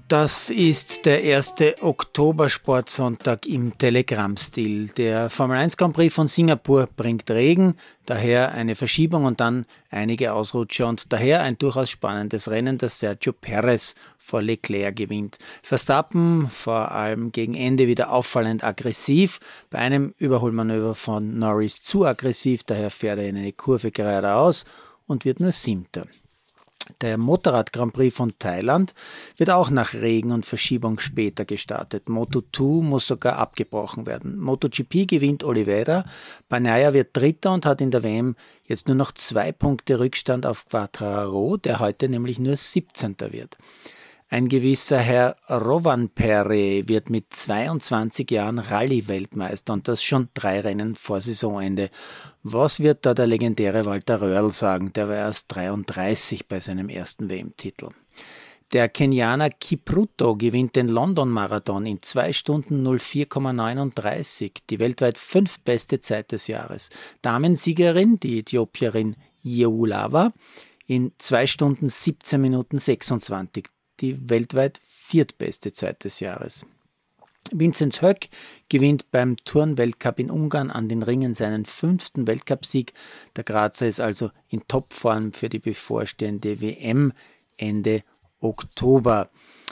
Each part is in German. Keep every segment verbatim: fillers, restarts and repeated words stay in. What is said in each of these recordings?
Das ist der erste Oktobersportsonntag im Telegram-Stil. Der Formel eins Grand Prix von Singapur bringt Regen, daher eine Verschiebung und dann einige Ausrutscher und daher ein durchaus spannendes Rennen, das Sergio Perez vor Leclerc gewinnt. Verstappen vor allem gegen Ende wieder auffallend aggressiv, bei einem Überholmanöver von Norris zu aggressiv, daher fährt er in eine Kurve geradeaus und wird nur Siebter. Der Motorrad-Grand Prix von Thailand wird auch nach Regen und Verschiebung später gestartet. Moto zwei muss sogar abgebrochen werden. MotoGP gewinnt Oliveira, Bagnaia wird Dritter und hat in der W M jetzt nur noch zwei Punkte Rückstand auf Quartararo, der heute nämlich nur siebzehnter wird. Ein gewisser Herr Rovanperä wird mit zweiundzwanzig Jahren Rallye-Weltmeister und das schon drei Rennen vor Saisonende. Was wird da der legendäre Walter Röhrl sagen? Der war erst dreiunddreißig bei seinem ersten W M-Titel. Der Kenianer Kipruto gewinnt den London-Marathon in zwei Stunden null vier Komma neununddreißig, die weltweit fünftbeste Zeit des Jahres. Damensiegerin, die Äthiopierin Yeulawa, in zwei Stunden siebzehn Minuten sechsundzwanzig. Die weltweit viertbeste Zeit des Jahres. Vinzenz Höck gewinnt beim Turn-Weltcup in Ungarn an den Ringen seinen fünften Weltcupsieg. Der Grazer ist also in Topform für die bevorstehende W M Ende Oktober.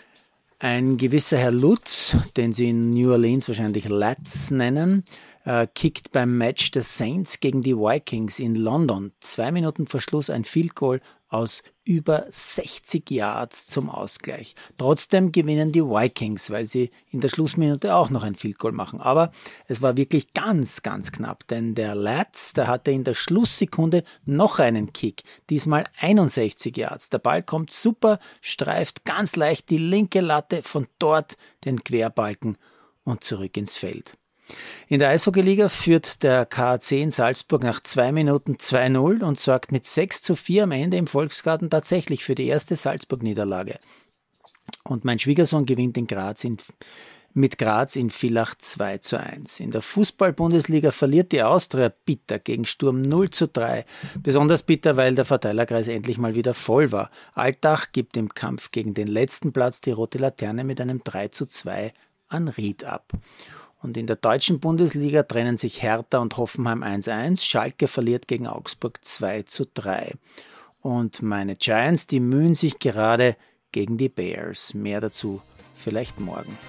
Ein gewisser Herr Lutz, den sie in New Orleans wahrscheinlich Latz nennen, äh, kickt beim Match der Saints gegen die Vikings in London zwei Minuten vor Schluss ein Field Goal aus über sechzig Yards zum Ausgleich. Trotzdem gewinnen die Vikings, weil sie in der Schlussminute auch noch ein Field Goal machen. Aber es war wirklich ganz, ganz knapp, denn der Latz, der hatte in der Schlusssekunde noch einen Kick, diesmal einundsechzig Yards. Der Ball kommt super, streift ganz leicht die linke Latte, von dort den Querbalken und zurück ins Feld. In der Eishockeyliga führt der K A C in Salzburg nach zwei Minuten zwei null und sorgt mit sechs zu vier am Ende im Volksgarten tatsächlich für die erste Salzburg-Niederlage. Und mein Schwiegersohn gewinnt in Graz in, mit Graz in Villach zwei zu eins. In der Fußball-Bundesliga verliert die Austria bitter gegen Sturm null zu drei. Besonders bitter, weil der Verteilerkreis endlich mal wieder voll war. Altach gibt im Kampf gegen den letzten Platz die Rote Laterne mit einem drei zu zwei an Ried ab. Und in der deutschen Bundesliga trennen sich Hertha und Hoffenheim eins eins. Schalke verliert gegen Augsburg zwei zu drei. Und meine Giants, die mühen sich gerade gegen die Bears. Mehr dazu vielleicht morgen.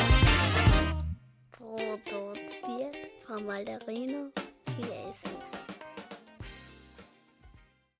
Produziert von Malderino Chiesis.